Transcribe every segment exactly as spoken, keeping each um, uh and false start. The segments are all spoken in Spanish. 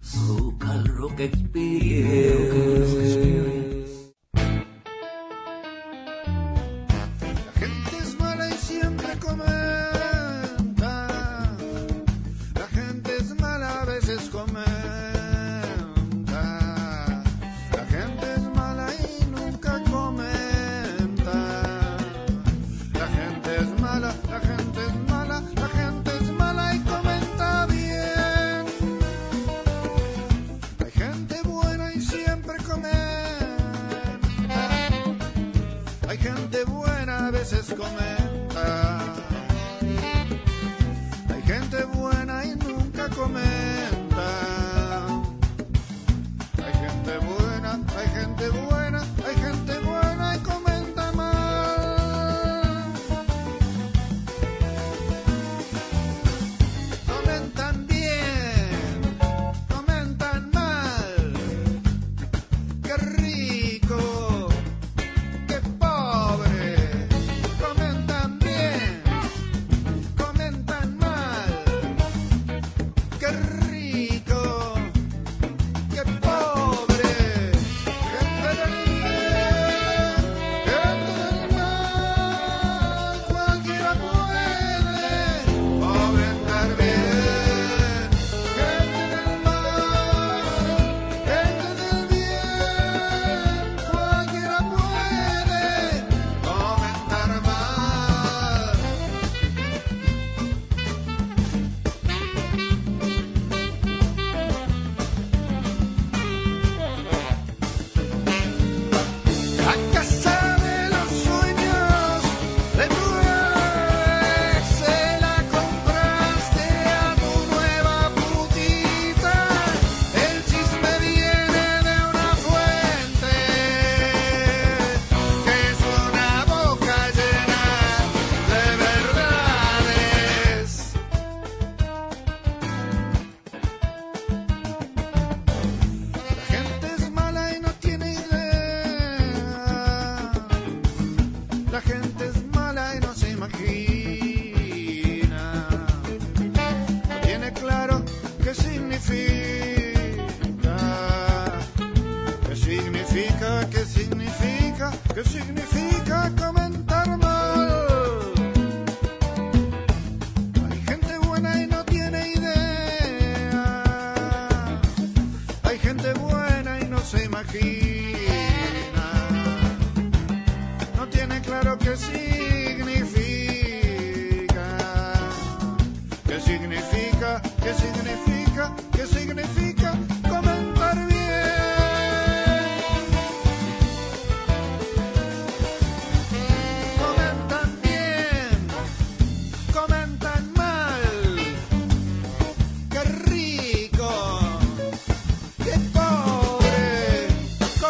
Local Rock Experience. La gente es mala y siempre comenta. La gente es mala, a veces comenta. La gente es mala y nunca comenta. La gente es mala, la gente es mala, la gente es mala y comenta bien. Hay gente buena y siempre comenta. Hay gente buena, a veces comenta. Hay gente buena y nunca comenta. Hay gente buena, hay gente buena, hay gente buena y comenta mal. Comentan bien, comentan mal. Qué rico, qué pobre. Comentan bien, comentan mal. Qué rico, qué pobre. Gente del bien, gente del mal. Cualquiera puede comentar bien. Gente del mal, gente del bien. Cualquiera puede comentar mal. La casa de los sueños de tu ex se la compraste a tu nueva putita. El chisme viene de una fuente que es una boca llena de verdades. La gente es mala y no tiene idea. La gente es mala y no se imagina. No tiene claro qué significa. ¿Qué significa? ¿Qué significa? ¿Qué significa comentar mal? Hay gente buena y no tiene idea. Hay gente buena y no se imagina. No tiene claro qué significa. ¿Qué significa? ¿Qué significa? ¿Qué significa comentar bien? Comentan bien, comentan mal. Qué rico, qué pobre.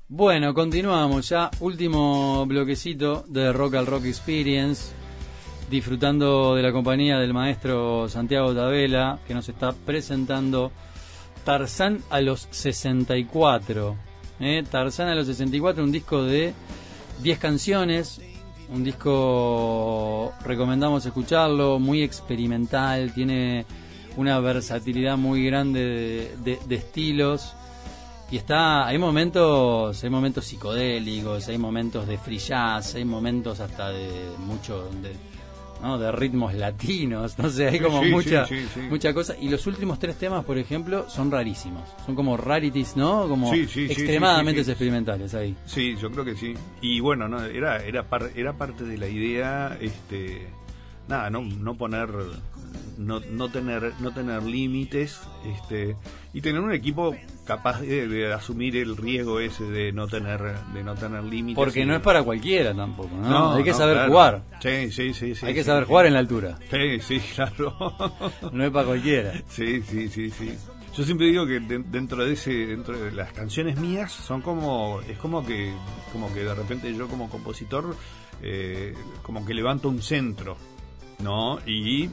Bueno, continuamos ya, último bloquecito de Rock al Rock Experience, disfrutando de la compañía del maestro Santiago Tabela, que nos está presentando Tarzán a los sesenta y cuatro. ¿eh? Tarzán a los sesenta y cuatro, un disco de diez canciones, un disco, recomendamos escucharlo, muy experimental, tiene una versatilidad muy grande de, de, de estilos. Y está, hay momentos, hay momentos psicodélicos, hay momentos de free jazz, hay momentos hasta de mucho, de, ¿no? de ritmos latinos, no sé, hay como sí, mucha, sí, sí, sí. mucha cosa. Y los últimos tres temas, por ejemplo, son rarísimos, son como rarities, ¿no? Como sí, sí, extremadamente sí, sí, sí. experimentales ahí. Sí, yo creo que sí. Y bueno, no, era, era, par, era parte de la idea, este, nada, no, no poner, no, no tener, no tener límites, este, y tener un equipo capaz de, de asumir el riesgo ese de no tener de no tener límites. Porque y, no es para cualquiera tampoco, ¿no? no hay que no, saber claro. jugar. Sí, sí, sí, sí. Hay que sí, saber sí. jugar en la altura. Sí, sí, claro. No es para cualquiera. Sí, sí, sí, sí. Yo siempre digo que de, dentro de ese dentro de las canciones mías son como es como que como que de repente yo como compositor eh, como que levanto un centro, ¿no? Y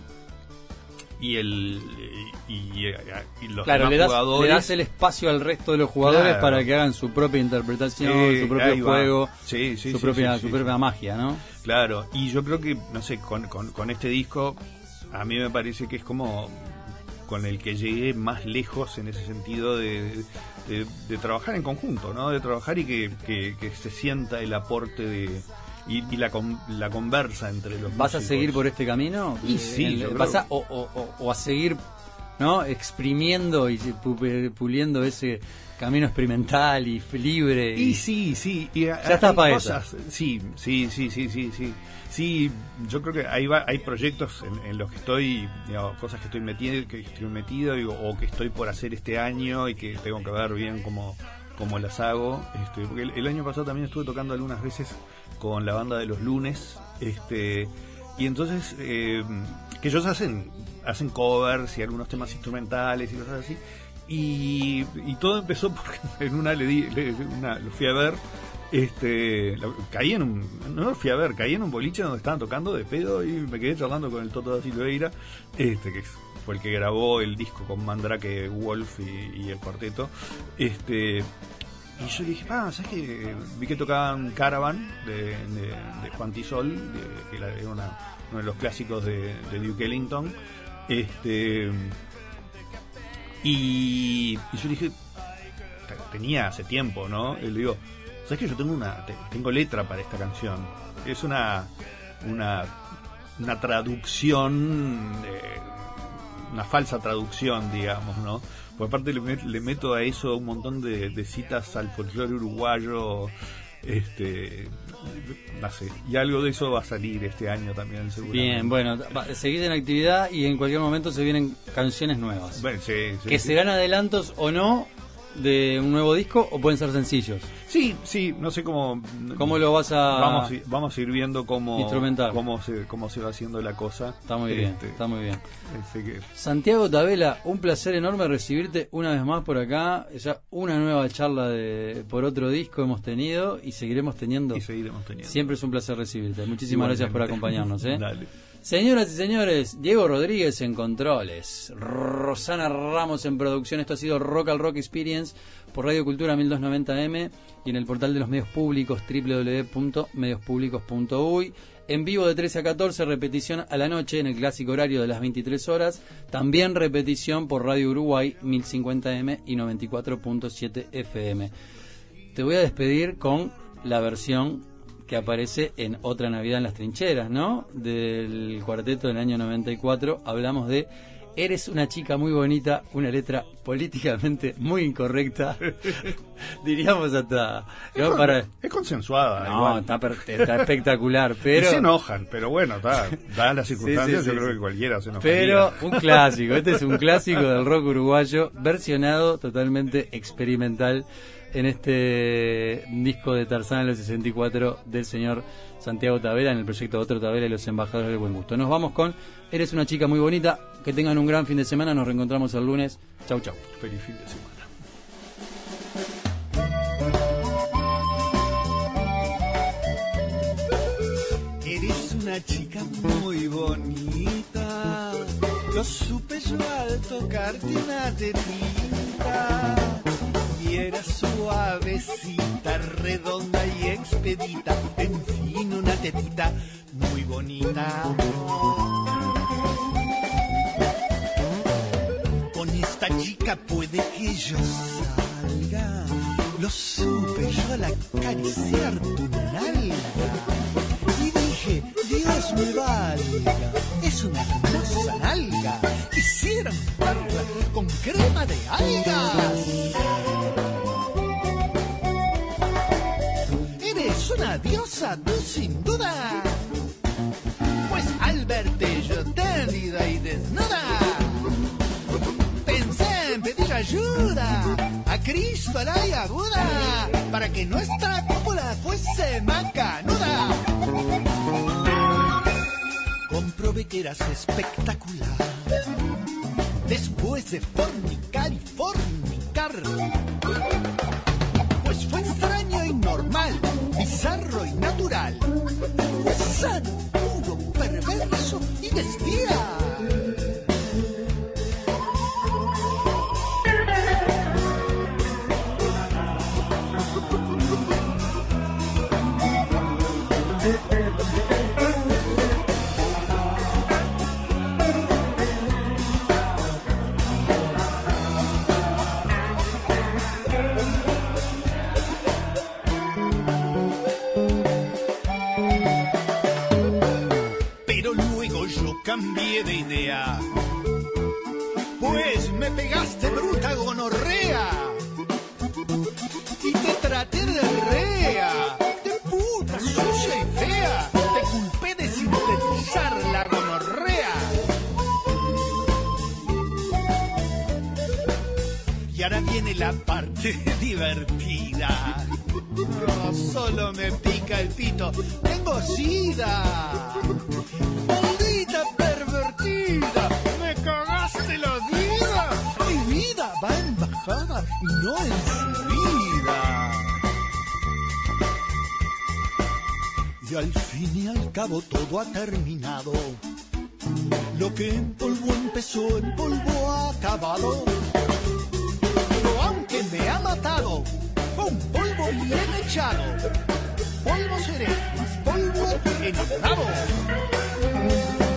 y el y, y, y los claro, demás le das, jugadores le das el espacio al resto de los jugadores claro. para que hagan su propia interpretación, sí, su propio juego, sí, sí, su sí, propia sí, sí, su propia sí. magia, ¿no? Claro, y yo creo que no sé, con, con, con este disco a mí me parece que es como con el que llegué más lejos en ese sentido de, de, de trabajar en conjunto, ¿no? De trabajar y que, que, que se sienta el aporte de Y, y la, con, la conversa entre los ¿Vas músicos. a seguir por este camino? Y sí, El, yo creo vas a, o, o, o a seguir, ¿no? Exprimiendo y puliendo ese camino experimental y libre. Y, y sí, sí. Y ya está para eso. Sí, sí, sí, sí, sí, sí. Sí, yo creo que hay, hay proyectos en, en los que estoy, digamos, cosas que estoy metido, que estoy metido digo, o que estoy por hacer este año y que tengo que ver bien cómo, cómo las hago. Este, porque el, el año pasado también estuve tocando algunas veces con la banda de los lunes, este, y entonces eh, que ellos hacen hacen covers y algunos temas instrumentales y cosas así, y, y todo empezó porque en una le di, le, una, lo fui a ver, este, lo, caí en un, no lo fui a ver, caí en un boliche donde estaban tocando de pedo y me quedé charlando con el Toto da Silveira, este, que fue el que grabó el disco con Mandrake, Wolf y, y el cuarteto, este. Y yo dije, ah, ¿sabes qué? Vi que tocaban Caravan de, de, de Juan Tisol, de, que era una, uno de los clásicos de, de Duke Ellington. Este, y, y yo dije, tenía hace tiempo, ¿no? Y le digo, ¿sabes qué? Yo tengo una tengo letra para esta canción. Es una una, una traducción, eh, una falsa traducción, digamos, ¿no? Por aparte le, met, le meto a eso un montón de, de citas al folclore uruguayo, este, no sé, y algo de eso va a salir este año también seguramente. Bien, bueno, seguís en actividad y en cualquier momento se vienen canciones nuevas. Bueno, sí, sí, que sí. serán adelantos o no de un nuevo disco o pueden ser sencillos. Sí, sí, no sé cómo cómo lo vas a vamos vamos a ir viendo cómo instrumental, cómo se cómo se va haciendo la cosa. Está muy este, bien, está muy bien. Este que... Santiago Tabela, un placer enorme recibirte una vez más por acá. Ya una nueva charla de por otro disco hemos tenido y seguiremos teniendo. Y seguiremos teniendo. Siempre es un placer recibirte. Muchísimas gracias por acompañarnos, ¿eh? Dale. Señoras y señores, Diego Rodríguez en controles, Rosana Ramos en producción. Esto ha sido Rock al Rock Experience por Radio Cultura mil doscientos noventa eme y en el portal de los medios públicos doble u doble u doble u punto medios públicos punto uy. En vivo de trece a catorce, repetición a la noche en el clásico horario de las veintitrés horas. También repetición por Radio Uruguay mil cincuenta eme y noventa y cuatro punto siete efe eme. Te voy a despedir con la versión que aparece en Otra Navidad en las Trincheras, ¿no? Del cuarteto del año noventa y cuatro. Hablamos de Eres una chica muy bonita, una letra políticamente muy incorrecta. Diríamos hasta... Es, ¿no? con, Para... es consensuada. No, igual. está, per... está espectacular, pero... Y se enojan, pero bueno, está, dadas las circunstancias, sí, sí, yo sí, creo sí. que cualquiera se enojaría. Pero un clásico, este es un clásico del rock uruguayo, versionado totalmente experimental en este disco de Tarzán en los sesenta y cuatro del señor Santiago Tabela, en el proyecto Otro Tabela y los Embajadores del Buen Gusto. Nos vamos con Eres una chica muy bonita. Que tengan un gran fin de semana. Nos reencontramos el lunes. Chau, chau. Feliz fin de semana. una chica muy bonita, lo supe yo al tocarte una tetita. Y era suavecita, redonda y expedita, en fin, una tetita muy bonita. Con esta chica puede que yo salga, lo supe yo al acariciar tu nalga. Y dije, Dios me valga, es una hermosa nalga, quisiera untarla con crema de algas. Eres una diosa, tú sin duda, pues al verte yo tendida y desnuda, pensé en pedir ayuda a Cristo a la y aguda, para que nuestra cópula fuese macanuda. Comprobé que eras espectacular, después de fornicar y fornicar, pues fue extraño y normal, bizarro y natural, fue sano, puro, perverso y bestial. Cambié de idea, pues me pegaste bruta gonorrea y te traté de rea, de puta, sucia y fea. Te culpé de sintetizar la gonorrea. Y ahora viene la parte divertida. No, solo me pica el pito, tengo sida. Maldita pervertida, me cagaste la vida. Mi vida va en bajada y no en subida. Y al fin y al cabo todo ha terminado. Lo que en polvo empezó, en polvo ha acabado. Pero aunque me ha matado, fue un polvo bien echado. Polvo seré, más polvo enamorado.